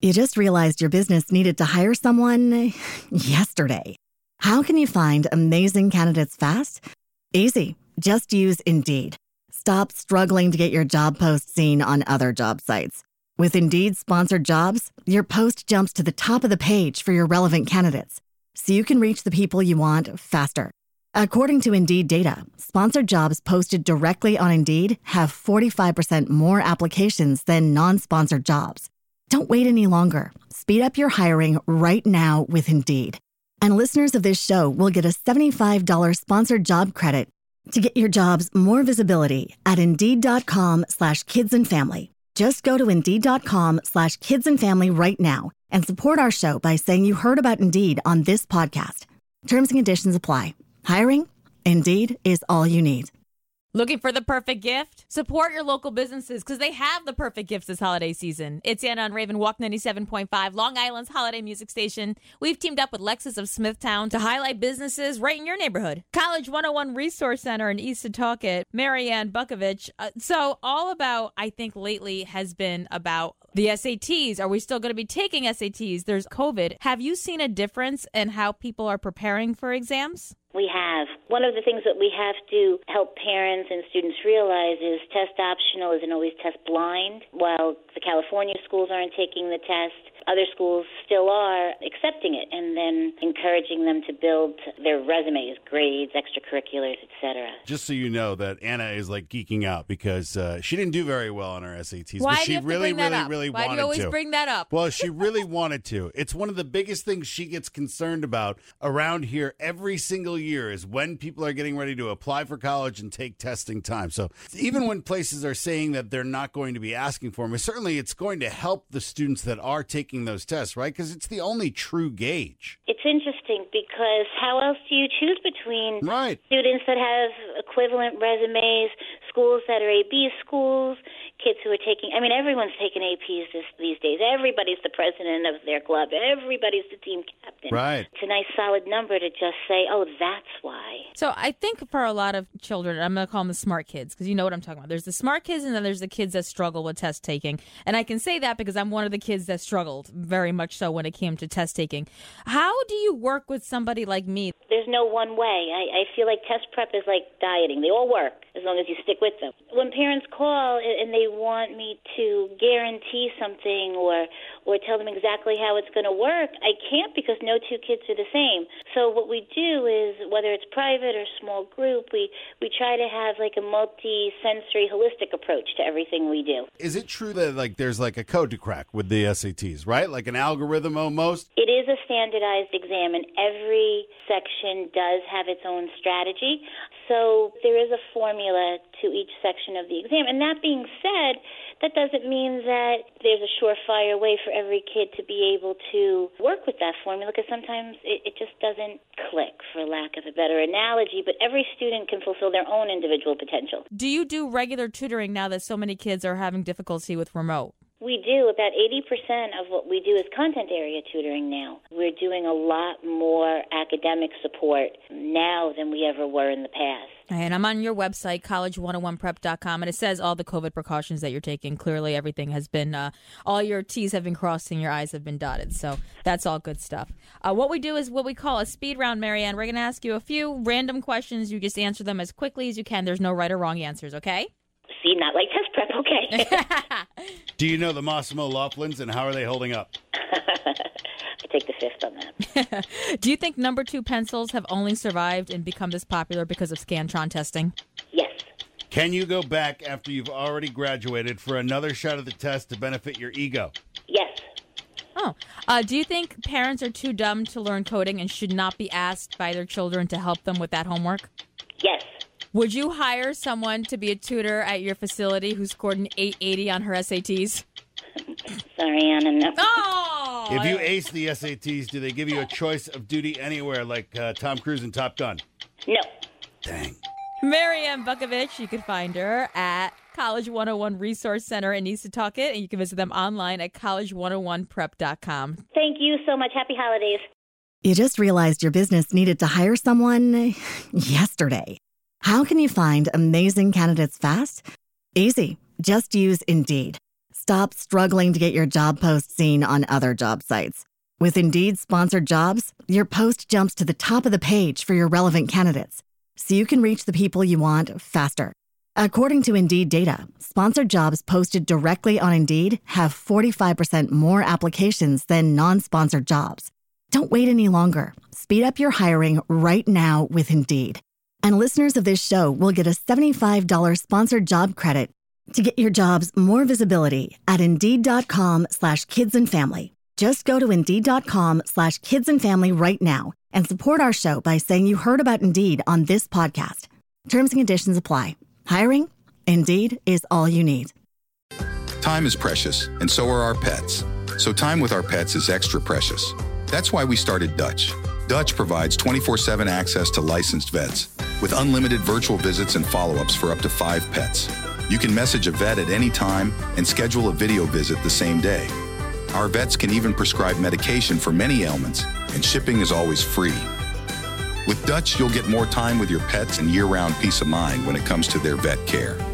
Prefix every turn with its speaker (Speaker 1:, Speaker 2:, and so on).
Speaker 1: You just realized your business needed to hire someone yesterday. How can you find amazing candidates fast? Easy. Just use Indeed. Stop struggling to get your job post seen on other job sites. With Indeed sponsored jobs, your post jumps to the top of the page for your relevant candidates, so you can reach the people you want faster. According to Indeed data, sponsored jobs posted directly on Indeed have 45% more applications than non-sponsored jobs. Don't wait any longer. Speed up your hiring right now with Indeed. And listeners of this show will get a $75 sponsored job credit to get your jobs more visibility at Indeed.com/kidsandfamily. Just go to Indeed.com/kidsandfamily right now and support our show by saying you heard about Indeed on this podcast. Terms and conditions apply. Hiring? Indeed is all you need.
Speaker 2: Looking for the perfect gift? Support your local businesses because they have the perfect gifts this holiday season. It's Anna on Raven Walk 97.5, Long Island's holiday music station. We've teamed up with Lexus of Smithtown to highlight businesses right in your neighborhood. College 101 Resource Center in East Setauket, Marianne Bukovich. So all about, I think lately has been about the SATs. Are we still going to be taking SATs? There's COVID. Have you seen a difference in how people are preparing for exams?
Speaker 3: We have. One of the things that we have to help parents and students realize is test optional isn't always test blind. While the California schools aren't taking the test, other schools still are accepting it and then encouraging them to build their resumes, grades, extracurriculars, etc.
Speaker 4: Just so you know that Anna is like geeking out because she didn't do very well on her SATs.
Speaker 2: Why
Speaker 4: but
Speaker 2: do
Speaker 4: she
Speaker 2: you have to
Speaker 4: really,
Speaker 2: bring that
Speaker 4: really,
Speaker 2: up?
Speaker 4: really
Speaker 2: Why
Speaker 4: wanted
Speaker 2: do you always
Speaker 4: to.
Speaker 2: bring that up?
Speaker 4: Well, she really wanted to. It's one of the biggest things she gets concerned about around here every single year is when people are getting ready to apply for college and take testing time. So even when places are saying that they're not going to be asking for them, certainly it's going to help the students that are taking those tests, right? Because it's the only true gauge.
Speaker 3: It's interesting because how else do you choose between students that have equivalent resumes, schools that are AB schools, kids who are taking, everyone's taking APs these days. Everybody's the president of their club. Everybody's the team captain.
Speaker 4: Right.
Speaker 3: It's a nice solid number to just say, oh, that's why.
Speaker 2: So I think for a lot of children, I'm going to call them the smart kids because you know what I'm talking about. There's the smart kids and then there's the kids that struggle with test taking. And I can say that because I'm one of the kids that struggled very much so when it came to test taking. How do you work with somebody like me?
Speaker 3: There's no one way. I feel like test prep is like dieting. They all work as long as you stick with them. When parents call and they want me to guarantee something or tell them exactly how it's going to work, I can't because no two kids are the same. So what we do is, whether it's private or small group, we try to have like a multi-sensory, holistic approach to everything we do.
Speaker 4: Is it true that there's a code to crack with the SATs, right? Like an algorithm almost?
Speaker 3: It is a standardized exam, and every section does have its own strategy. So there is a formula to each section of the exam. And that being said, that doesn't mean that there's a surefire way for every kid to be able to work with that formula, because sometimes it just doesn't click, for lack of a better analogy. But every student can fulfill their own individual potential.
Speaker 2: Do you do regular tutoring now that so many kids are having difficulty with remote?
Speaker 3: We do. About 80% of what we do is content area tutoring now. We're doing a lot more academic support now than we ever were in the past.
Speaker 2: And I'm on your website, college101prep.com, and it says all the COVID precautions that you're taking. Clearly, everything has been, all your T's have been crossed and your I's have been dotted. So that's all good stuff. What we do is what we call a speed round, Marianne. We're going to ask you a few random questions. You just answer them as quickly as you can. There's no right or wrong answers, okay?
Speaker 3: See, not like test prep, okay.
Speaker 4: Do you know the Massimo Laughlins, and how are they holding up?
Speaker 3: I take the fifth on that.
Speaker 2: Do you think number 2 pencils have only survived and become this popular because of Scantron testing?
Speaker 3: Yes.
Speaker 4: Can you go back after you've already graduated for another shot at the test to benefit your ego?
Speaker 3: Yes.
Speaker 2: Oh. Do you think parents are too dumb to learn coding and should not be asked by their children to help them with that homework?
Speaker 3: Yes.
Speaker 2: Would you hire someone to be a tutor at your facility who scored an 880 on her SATs?
Speaker 3: Sorry, Anna, no.
Speaker 2: Oh!
Speaker 4: If you ace the SATs, do they give you a choice of duty anywhere like Tom Cruise in Top Gun?
Speaker 3: No.
Speaker 4: Dang.
Speaker 2: Marianne Bukovich, you can find her at College 101 Resource Center in East Setauket, and you can visit them online at college101prep.com.
Speaker 3: Thank you so much. Happy holidays.
Speaker 1: You just realized your business needed to hire someone yesterday. How can you find amazing candidates fast? Easy. Just use Indeed. Stop Stop struggling to get your job post seen on other job sites. With Indeed Sponsored Jobs, your post jumps to the top of the page for your relevant candidates, so you can reach the people you want faster. According to Indeed data, sponsored jobs posted directly on Indeed have 45% more applications than non-sponsored jobs. Don't wait any longer. Speed up your hiring right now with Indeed. And listeners of this show will get a $75 sponsored job credit to get your jobs more visibility at Indeed.com/kidsandfamily. Just go to Indeed.com/kidsandfamily right now and support our show by saying you heard about Indeed on this podcast. Terms and conditions apply. Hiring? Indeed is all you need.
Speaker 5: Time is precious, and so are our pets. So time with our pets is extra precious. That's why we started Dutch. Dutch provides 24/7 access to licensed vets with unlimited virtual visits and follow-ups for up to 5 pets. You can message a vet at any time and schedule a video visit the same day. Our vets can even prescribe medication for many ailments, and shipping is always free. With Dutch, you'll get more time with your pets and year-round peace of mind when it comes to their vet care.